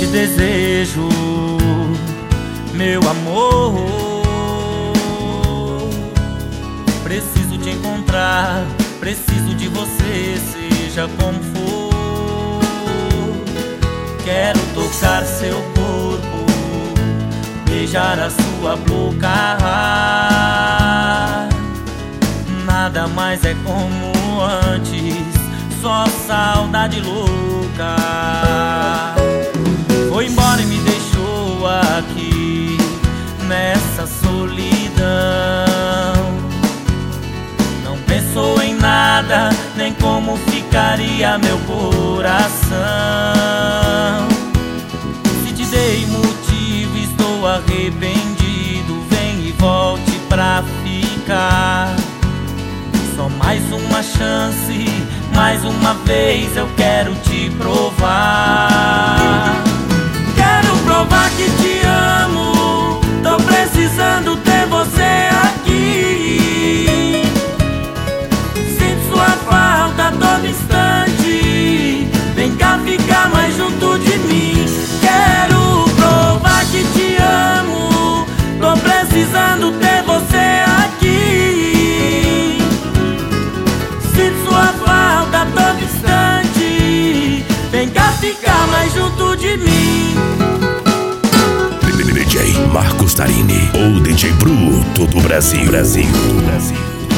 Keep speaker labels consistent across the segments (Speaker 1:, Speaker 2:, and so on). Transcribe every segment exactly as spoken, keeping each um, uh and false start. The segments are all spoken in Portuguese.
Speaker 1: desejo, meu amor. Preciso te encontrar, preciso de você, seja como for. Quero tocar seu corpo, beijar a sua boca. Nada mais é como antes, só saudade louca. Foi embora e me deixou aqui nessa solidão. Não pensou em nada, nem como ficaria meu coração. Se te dei motivo, estou arrependido. Vem e volte pra ficar. Só mais uma chance, mais uma vez eu quero te provar. Quero provar que te amo, tô precisando ter você aqui. Sinto sua falta a todo instante, vem cá ficar mais junto de mim. Quero provar que te amo, tô precisando ter você aqui. Sinto sua falta a todo instante, vem cá ficar mais junto de mim.
Speaker 2: D J Marcos Tarini, ou D J Bruto do Brasil, Brasil, Brasil.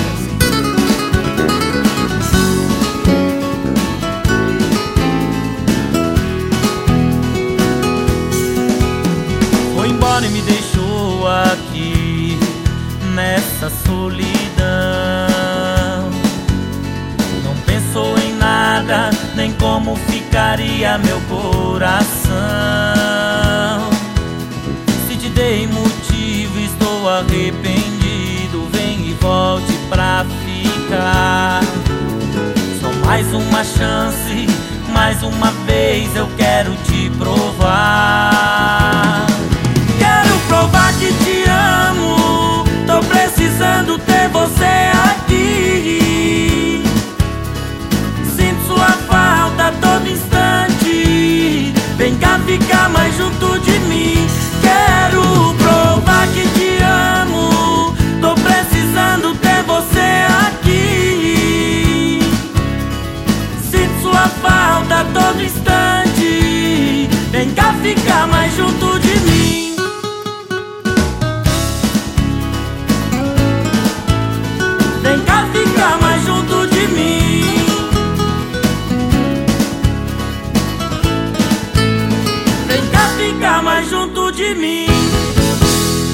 Speaker 1: Foi embora e me deixou aqui nessa solidão. Não pensou em nada, nem como ficaria meu coração. Se te dei motivo, estou arrependido. Vem e volte pra ficar. Só mais uma chance, mais uma vez eu quero te provar. Quero provar que te amo, tô precisando ter você aqui. Sinto sua falta a todo instante, vem cá ficar mais junto de mim. Quero provar que te amo, tô precisando ter você aqui. Sinto sua falta a todo instante, vem cá ficar mais junto de mim. Vem cá ficar mais junto de mim. Vem cá ficar mais junto de mim.